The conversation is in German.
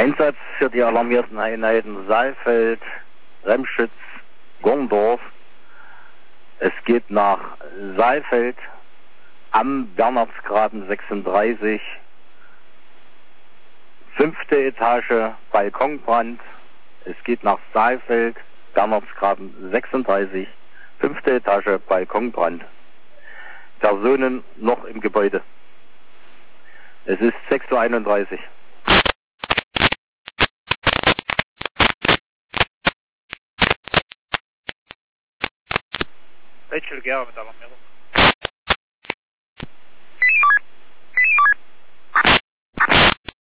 Einsatz für die alarmierten Einheiten Saalfeld, Remschütz, Gorndorf. Es geht nach Saalfeld am Bernhardsgraben 36, 5. Etage, Balkonbrand. Es geht nach Saalfeld, Bernhardsgraben 36, 5. Etage, Balkonbrand. Personen noch im Gebäude. Es ist 6:31 Uhr. Rachel Gerber mit Alarmierung.